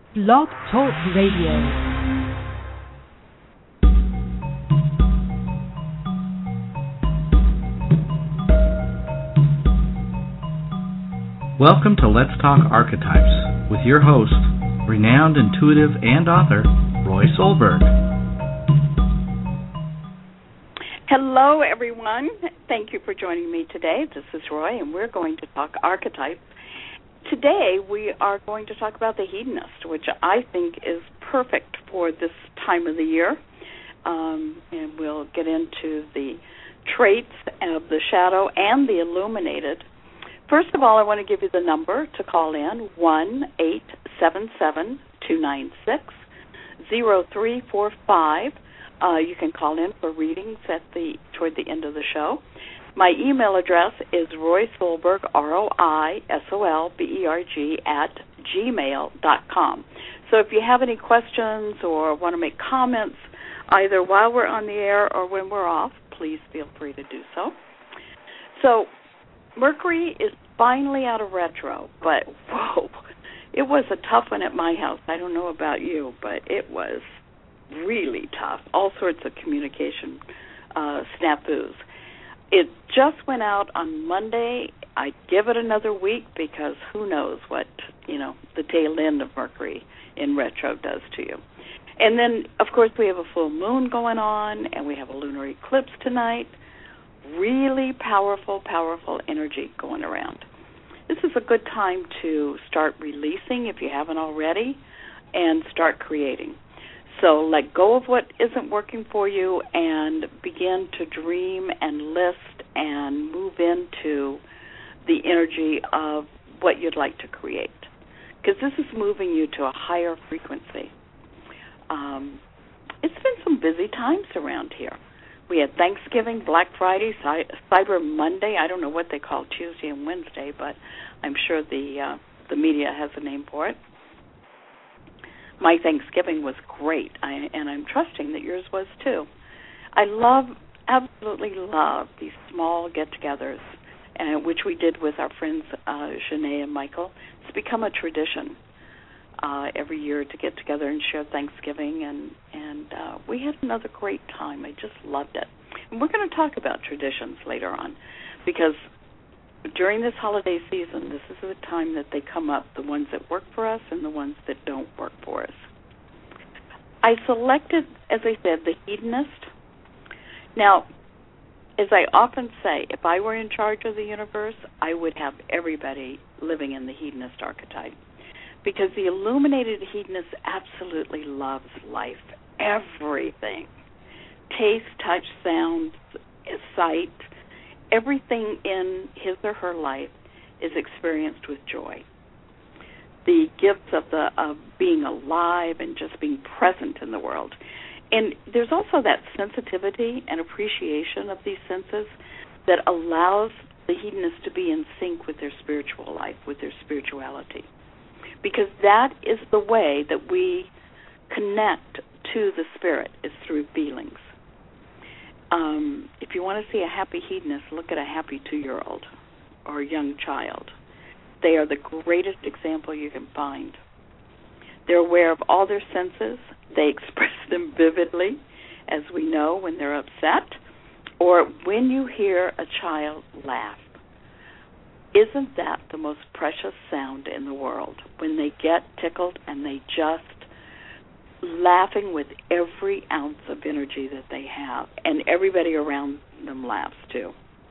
Blog Talk Radio. Welcome to Let's Talk Archetypes with your host, renowned intuitive and author, Roy Solberg. Hello, everyone. Thank you for joining me today. This is Roy, and we're going to talk archetypes. Today, we are going to talk about the hedonist, which I think is perfect for this time of the year. And we'll get into the traits of the shadow and the illuminated. First of all, I want to give you the number to call in, 1-877-296-0345. You can call in for readings toward the end of the show. My email address is roysolberg, ROISOLBERG, @gmail.com. So if you have any questions or want to make comments, either while we're on the air or when we're off, please feel free to do so. So Mercury is finally out of retro, but whoa, it was a tough one at my house. I don't know about you, but it was really tough. All sorts of communication snafus. It just went out on Monday. I'd give it another week because who knows what, the tail end of Mercury in retro does to you. And then, of course, we have a full moon going on, and we have a lunar eclipse tonight. Really powerful, powerful energy going around. This is a good time to start releasing, if you haven't already, and start creating. So let go of what isn't working for you and begin to dream and list and move into the energy of what you'd like to create. Because this is moving you to a higher frequency. It's been some busy times around here. We had Thanksgiving, Black Friday, Cyber Monday. I don't know what they call Tuesday and Wednesday, but I'm sure the media has a name for it. My Thanksgiving was great, and I'm trusting that yours was too. I absolutely love these small get-togethers, which we did with our friends Janae and Michael. It's become a tradition every year to get together and share Thanksgiving, and we had another great time. I just loved it. And we're going to talk about traditions later on, because during this holiday season, this is the time that they come up, the ones that work for us and the ones that don't work for us. I selected, as I said, the hedonist. Now, as I often say, if I were in charge of the universe, I would have everybody living in the hedonist archetype, because the illuminated hedonist absolutely loves life, everything. Taste, touch, sound, sight, everything in his or her life is experienced with joy. The gifts of being alive and just being present in the world. And there's also that sensitivity and appreciation of these senses that allows the hedonist to be in sync with their spiritual life, with their spirituality. Because that is the way that we connect to the spirit, is through feelings. If you want to see a happy hedonist, look at a happy 2-year-old or a young child. They are the greatest example you can find. They're aware of all their senses. They express them vividly, as we know, when they're upset, or when you hear a child laugh. Isn't that the most precious sound in the world, when they get tickled and they just laughing with every ounce of energy that they have, and everybody around them laughs too.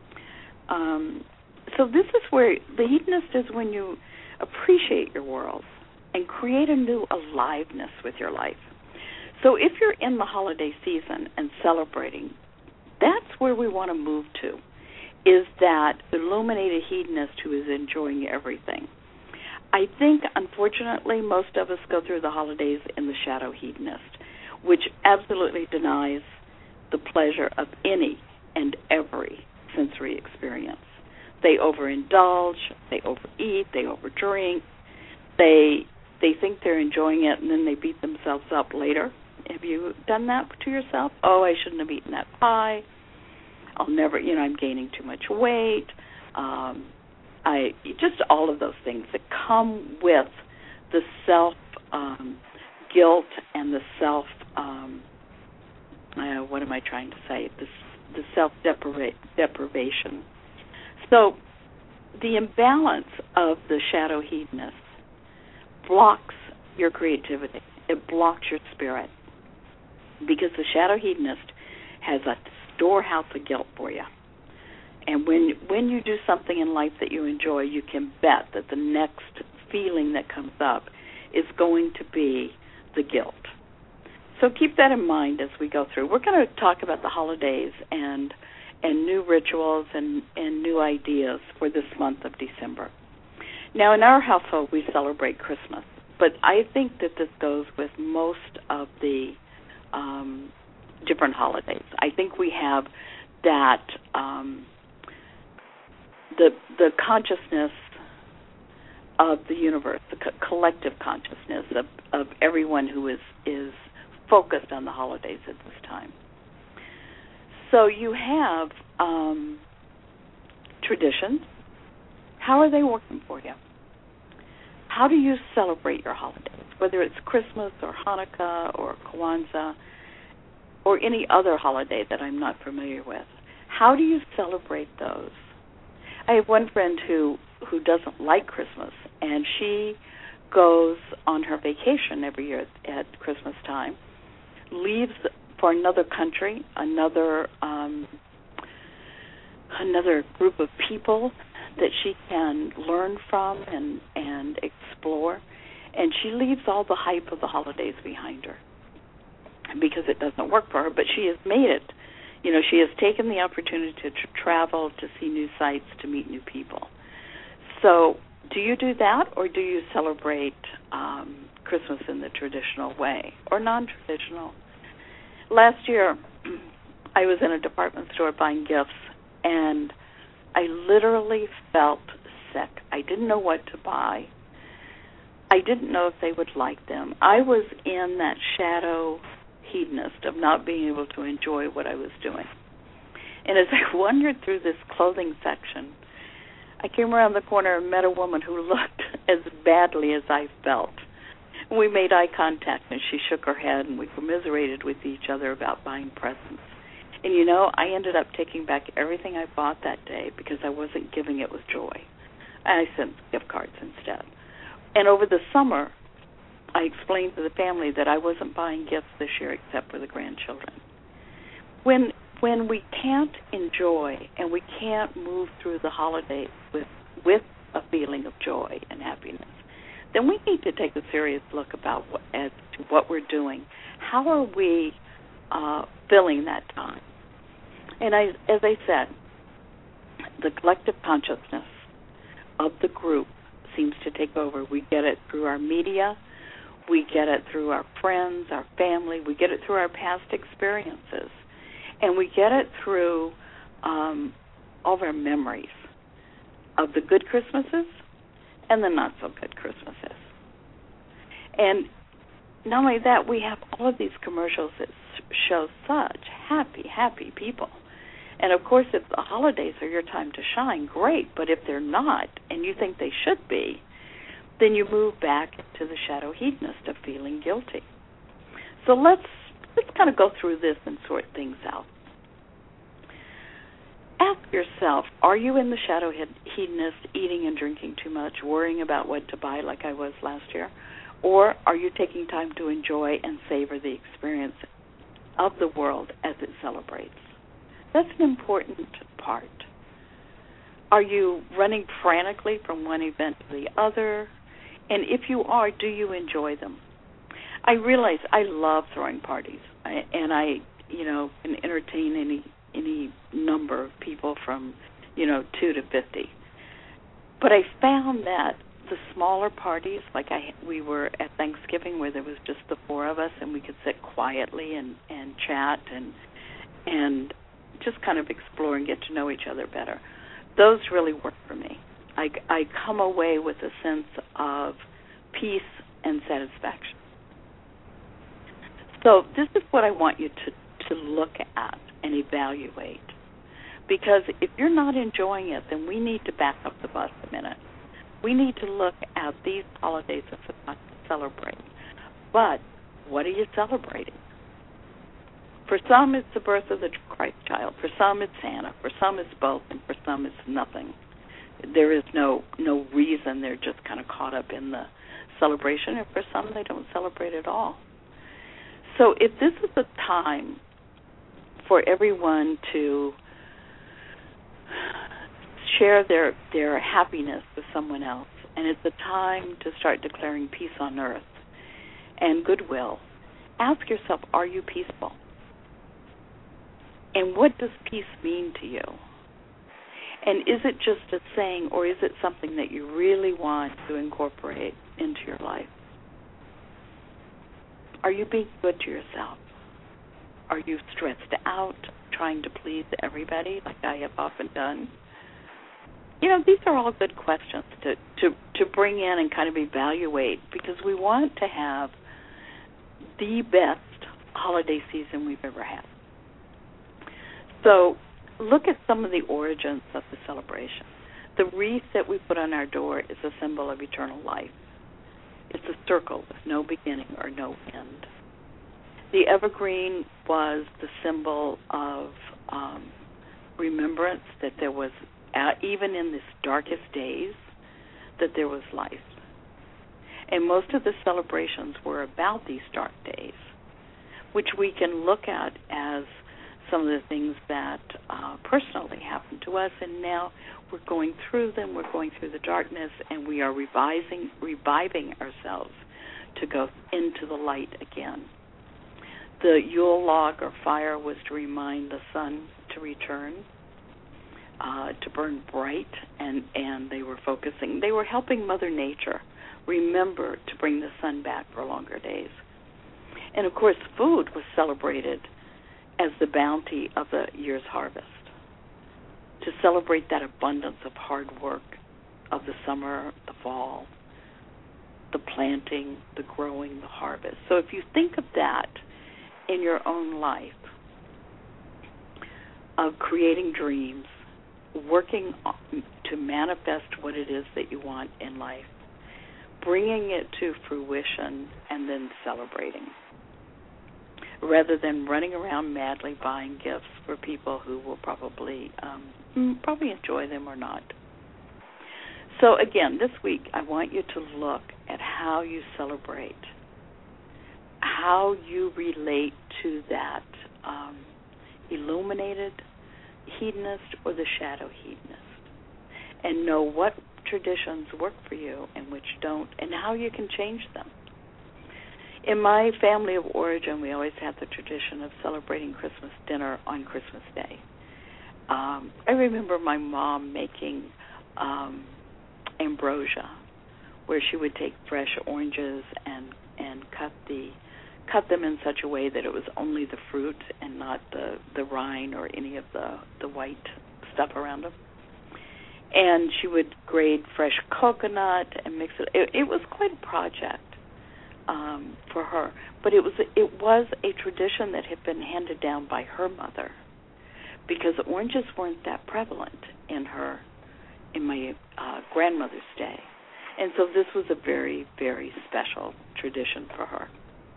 So this is where the hedonist is, when you appreciate your world and create a new aliveness with your life. So if you're in the holiday season and celebrating, that's where we want to move to, is that illuminated hedonist who is enjoying everything. I think, unfortunately, most of us go through the holidays in the shadow hedonist, which absolutely denies the pleasure of any and every sensory experience. They overindulge, they overeat, they overdrink, they think they're enjoying it, and then they beat themselves up later. Have you done that to yourself? Oh, I shouldn't have eaten that pie. I'll never, I'm gaining too much weight. Just all of those things that come with the guilt and the self, what am I trying to say? The self-deprivation. So the imbalance of the shadow hedonist blocks your creativity. It blocks your spirit, because the shadow hedonist has a storehouse of guilt for you. And when you do something in life that you enjoy, you can bet that the next feeling that comes up is going to be the guilt. So keep that in mind as we go through. We're going to talk about the holidays and new rituals and new ideas for this month of December. Now, in our household, we celebrate Christmas, but I think that this goes with most of the different holidays. I think we have that the consciousness of the universe, the collective consciousness of everyone who is focused on the holidays at this time. So you have traditions. How are they working for you? How do you celebrate your holidays, whether it's Christmas or Hanukkah or Kwanzaa or any other holiday that I'm not familiar with? How do you celebrate those? I have one friend who doesn't like Christmas, and she goes on her vacation every year at Christmas time, leaves for another country, another group of people that she can learn from and explore, and she leaves all the hype of the holidays behind her because it doesn't work for her, but she has made it. You know, she has taken the opportunity to travel, to see new sights, to meet new people. So do you do that, or do you celebrate Christmas in the traditional way or non-traditional? Last year, I was in a department store buying gifts, and I literally felt sick. I didn't know what to buy. I didn't know if they would like them. I was in that shadow hedonist of not being able to enjoy what I was doing. And as I wandered through this clothing section, I came around the corner and met a woman who looked as badly as I felt. We made eye contact, and she shook her head, and we commiserated with each other about buying presents. And, you know, I ended up taking back everything I bought that day because I wasn't giving it with joy. I sent gift cards instead. And over the summer, I explained to the family that I wasn't buying gifts this year except for the grandchildren. When we can't enjoy and we can't move through the holidays with a feeling of joy and happiness, then we need to take a serious look about as to what we're doing. How are we filling that time? And as I said, the collective consciousness of the group seems to take over. We get it through our media. We get it through our friends, our family. We get it through our past experiences. And we get it through all of our memories of the good Christmases and the not-so-good Christmases. And not only that, we have all of these commercials that show such happy, happy people. And, of course, if the holidays are your time to shine, great. But if they're not, and you think they should be, then you move back to the shadow hedonist of feeling guilty. So let's kind of go through this and sort things out. Ask yourself, are you in the shadow hedonist, eating and drinking too much, worrying about what to buy like I was last year? Or are you taking time to enjoy and savor the experience of the world as it celebrates? That's an important part. Are you running frantically from one event to the other? And if you are, do you enjoy them? I realize I love throwing parties, and I can entertain any number of people from 2 to 50. But I found that the smaller parties, like we were at Thanksgiving where there was just the four of us and we could sit quietly and chat and just kind of explore and get to know each other better. Those really work for me. I come away with a sense of peace and satisfaction. So this is what I want you to look at and evaluate. Because if you're not enjoying it, then we need to back up the bus a minute. We need to look at these holidays as a time to celebrate. But what are you celebrating? For some, it's the birth of the Christ child. For some, it's Santa. For some, it's both. And for some, it's nothing. There is no reason. They're just kind of caught up in the celebration. And for some, they don't celebrate at all. So if this is a time for everyone to share their happiness with someone else, and it's a time to start declaring peace on earth and goodwill, ask yourself, are you peaceful? And what does peace mean to you? And is it just a saying, or is it something that you really want to incorporate into your life? Are you being good to yourself? Are you stressed out, trying to please everybody, like I have often done? You know, these are all good questions to bring in and kind of evaluate, because we want to have the best holiday season we've ever had. So look at some of the origins of the celebration. The wreath that we put on our door is a symbol of eternal life. It's a circle with no beginning or no end. The evergreen was the symbol of remembrance that there was, even in these darkest days, that there was life. And most of the celebrations were about these dark days, which we can look at as some of the things that personally happened to us, and now we're going through them, we're going through the darkness, and we are reviving ourselves to go into the light again. The Yule log or fire was to remind the sun to return, to burn bright, and they were helping Mother Nature remember to bring the sun back for longer days. And of course, food was celebrated as the bounty of the year's harvest, to celebrate that abundance of hard work of the summer, the fall, the planting, the growing, the harvest. So if you think of that in your own life, of creating dreams, working to manifest what it is that you want in life, bringing it to fruition, and then celebrating, rather than running around madly buying gifts for people who will probably enjoy them or not. So again, this week I want you to look at how you celebrate, how you relate to that illuminated hedonist or the shadow hedonist, and know what traditions work for you and which don't, and how you can change them. In my family of origin, we always had the tradition of celebrating Christmas dinner on Christmas Day. I remember my mom making ambrosia, where she would take fresh oranges and cut them in such a way that it was only the fruit and not the rind or any of the white stuff around them. And she would grate fresh coconut and mix it. It was quite a project for her, but it was a tradition that had been handed down by her mother, because oranges weren't that prevalent in my grandmother's day, and so this was a very, very special tradition for her.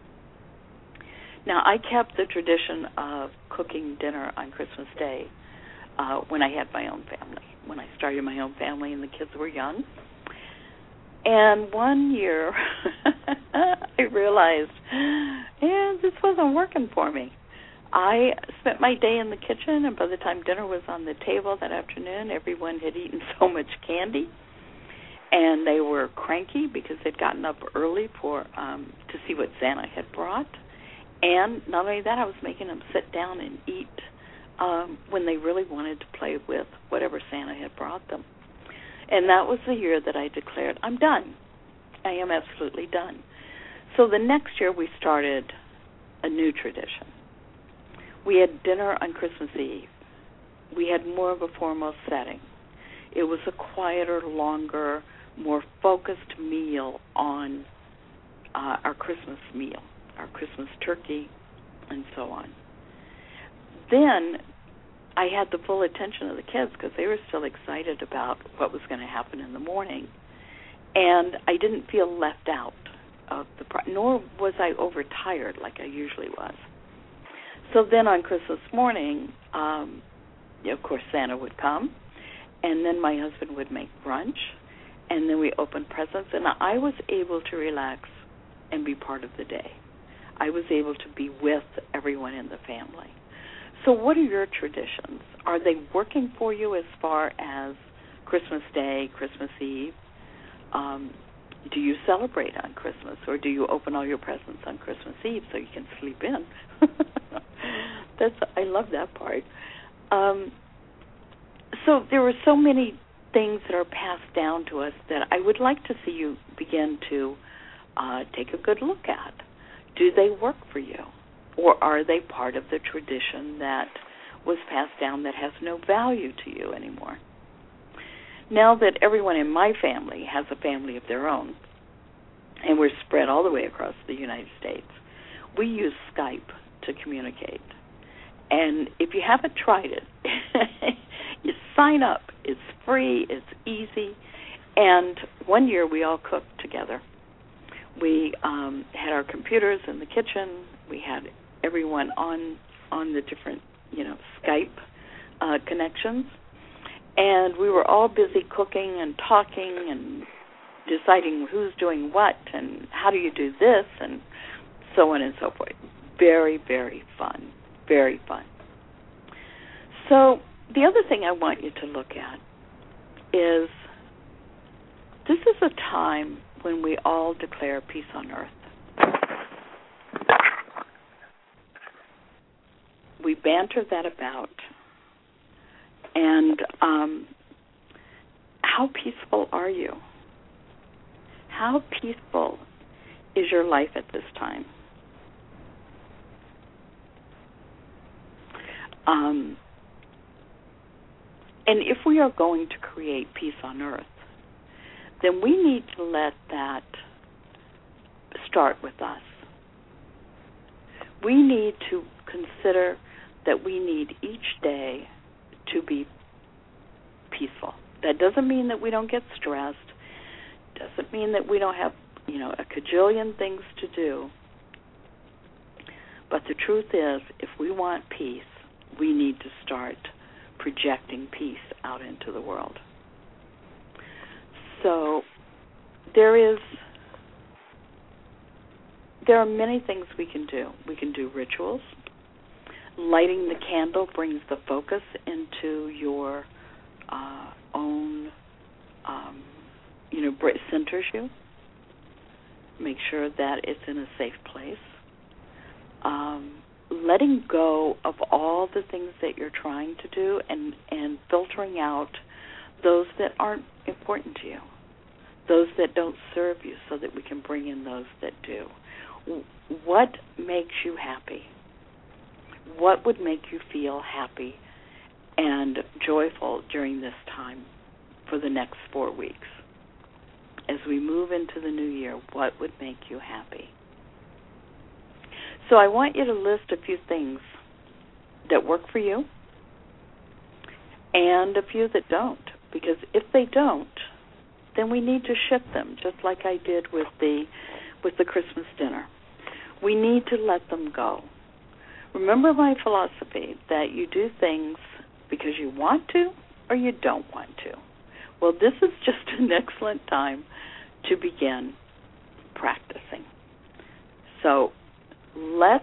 Now, I kept the tradition of cooking dinner on Christmas Day when I had my own family, when I started my own family and the kids were young. And one year, I realized, this wasn't working for me. I spent my day in the kitchen, and by the time dinner was on the table that afternoon, everyone had eaten so much candy, and they were cranky because they'd gotten up early to see what Santa had brought. And not only that, I was making them sit down and eat when they really wanted to play with whatever Santa had brought them. And that was the year that I declared, I'm done. I am absolutely done. So the next year we started a new tradition. We had dinner on Christmas Eve. We had more of a formal setting. It was a quieter, longer, more focused meal on our Christmas meal, our Christmas turkey, and so on. Then I had the full attention of the kids because they were still excited about what was going to happen in the morning. And I didn't feel left out of nor was I overtired like I usually was. So then on Christmas morning, of course, Santa would come, and then my husband would make brunch, and then we opened presents, and I was able to relax and be part of the day. I was able to be with everyone in the family. So what are your traditions? Are they working for you as far as Christmas Day, Christmas Eve? Do you celebrate on Christmas, or do you open all your presents on Christmas Eve so you can sleep in? I love that part. So there are so many things that are passed down to us that I would like to see you begin to take a good look at. Do they work for you, or are they part of the tradition that was passed down that has no value to you anymore? Now that everyone in my family has a family of their own, and we're spread all the way across the United States, we use Skype to communicate. And if you haven't tried it, you sign up. It's free. It's easy. And one year we all cooked together. We had our computers in the kitchen. We had everyone on the different, Skype connections. And we were all busy cooking and talking and deciding who's doing what and how do you do this and so on and so forth. Very, very fun. Very fun. So the other thing I want you to look at is this is a time when we all declare peace on earth. We banter that about. And how peaceful are you? How peaceful is your life at this time? And if we are going to create peace on earth, then we need to let that start with us. We need to consider that we need each day to be peaceful. That doesn't mean that we don't get stressed. Doesn't mean that we don't have, a cajillion things to do. But the truth is, if we want peace, we need to start projecting peace out into the world. So there are many things we can do. We can do rituals. Lighting the candle brings the focus into your own, centers you. Make sure that it's in a safe place. Letting go of all the things that you're trying to do and filtering out those that aren't important to you, those that don't serve you, so that we can bring in those that do. What makes you happy? What would make you feel happy and joyful during this time for the next 4 weeks? As we move into the new year, what would make you happy? So I want you to list a few things that work for you and a few that don't. Because if they don't, then we need to shift them, just like I did with the Christmas dinner. We need to let them go. Remember my philosophy that you do things because you want to or you don't want to. Well, this is just an excellent time to begin practicing. So let's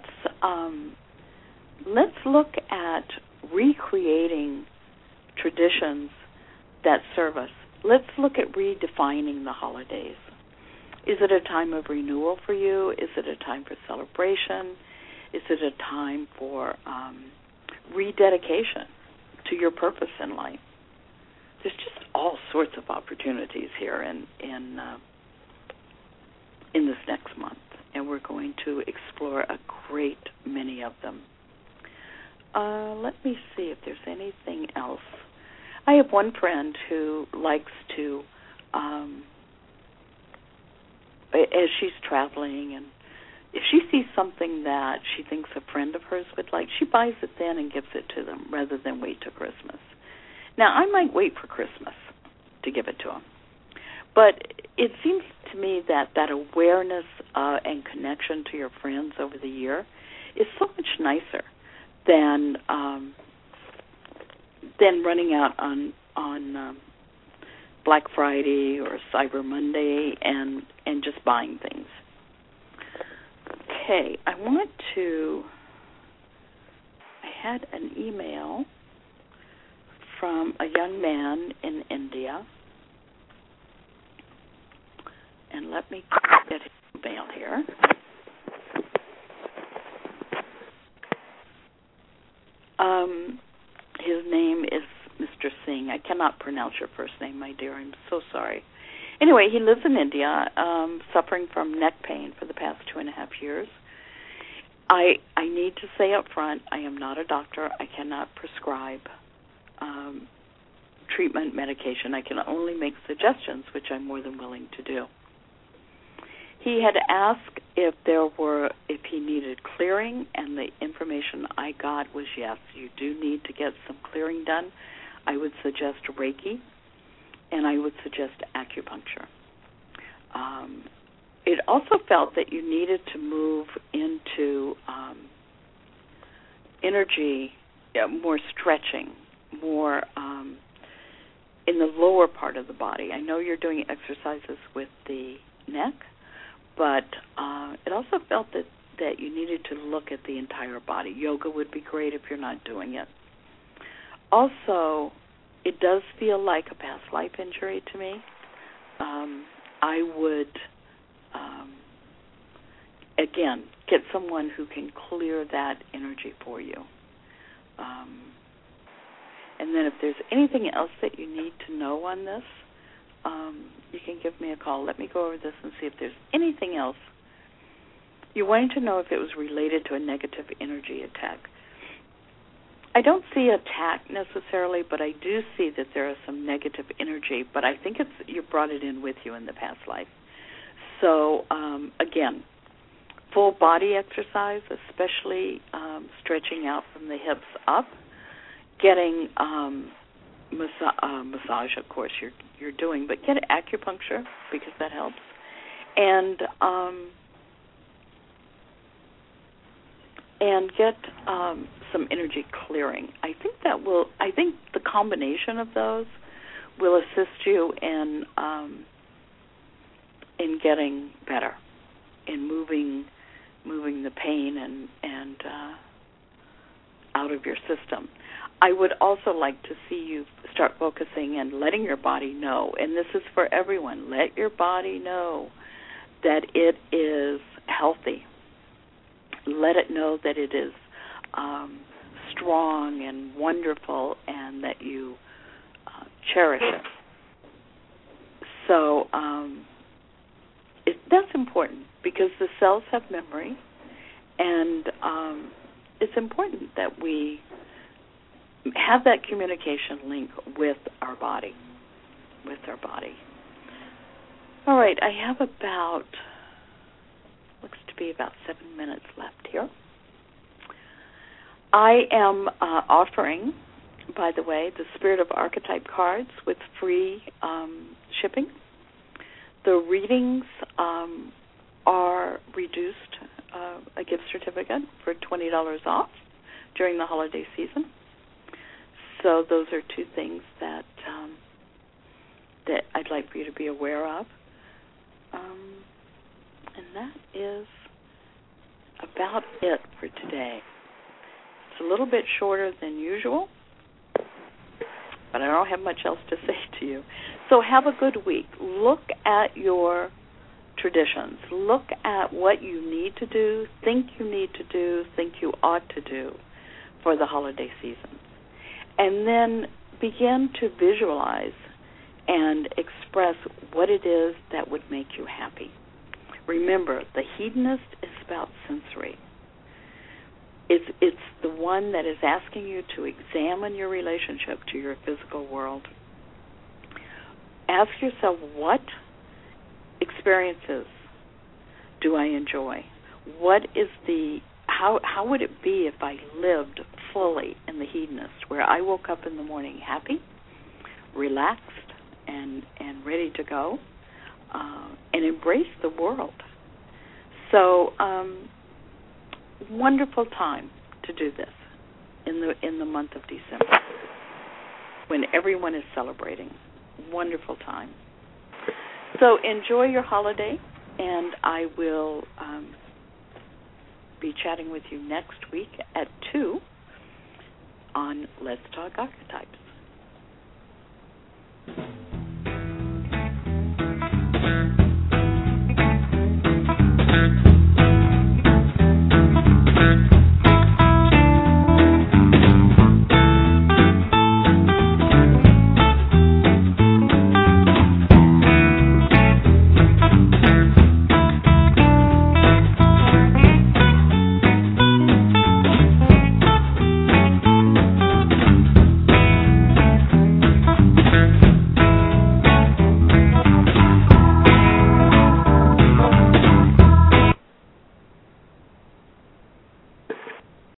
look at recreating traditions that serve us. Let's look at redefining the holidays. Is it a time of renewal for you? Is it a time for celebration? Is it a time for rededication to your purpose in life? There's just all sorts of opportunities here in this next month, and we're going to explore a great many of them. Let me see if there's anything else. I have one friend who likes to, as she's traveling, and if she sees something that she thinks a friend of hers would like, she buys it then and gives it to them rather than wait till Christmas. Now, I might wait for Christmas to give it to them, But it seems to me that awareness and connection to your friends over the year is so much nicer than running out on Black Friday or Cyber Monday and just buying things. Okay, I had an email from a young man in India, and let me get his email here. His name is Mr. Singh. I cannot pronounce your first name, my dear. I'm so sorry. Anyway, he lives in India, suffering from neck pain for the past 2.5 years. I need to say up front, I am not a doctor. I cannot prescribe treatment, medication. I can only make suggestions, which I'm more than willing to do. He had asked if he needed clearing, and the information I got was yes, you do need to get some clearing done. I would suggest Reiki, and I would suggest acupuncture. It also felt that you needed to move into energy, more stretching, more in the lower part of the body. I know you're doing exercises with the neck, but it also felt that you needed to look at the entire body. Yoga would be great if you're not doing it. Also, it does feel like a past life injury to me. I would, again, get someone who can clear that energy for you. And then if there's anything else that you need to know on this, you can give me a call. Let me go over this and see if there's anything else. You're wanting to know if it was related to a negative energy attack. I don't see attack necessarily, but I do see that there is some negative energy, but I think you brought it in with you in the past life. So, again, full body exercise, especially stretching out from the hips up, getting massage, of course, you're doing, but get acupuncture because that helps, and get some energy clearing. I think the combination of those will assist you in getting better, in moving the pain and out of your system. I would also like to see you start focusing and letting your body know, and this is for everyone, let your body know that it is healthy. Let it know that it is strong and wonderful and that you cherish it. So that's important because the cells have memory, and it's important that we have that communication link with our body. All right, I have looks to be about 7 minutes left here. I am offering, by the way, the Spirit of Archetype cards with free shipping. The readings are reduced, a gift certificate for $20 off during the holiday season. So those are two things that I'd like for you to be aware of. And that is about it for today. It's a little bit shorter than usual, but I don't have much else to say to you. So have a good week. Look at your traditions. Look at what you need to do, think you need to do, think you ought to do for the holiday season. And then begin to visualize and express what it is that would make you happy. Remember, the hedonist is about sensory. It's the one that is asking you to examine your relationship to your physical world. Ask yourself, what experiences do I enjoy? How would it be if I lived fully in the hedonist, where I woke up in the morning happy, relaxed, and ready to go, and embrace the world. So, wonderful time to do this in the month of December, when everyone is celebrating. Wonderful time. So enjoy your holiday, and I will be chatting with you next week at 2 on Let's Talk Archetypes.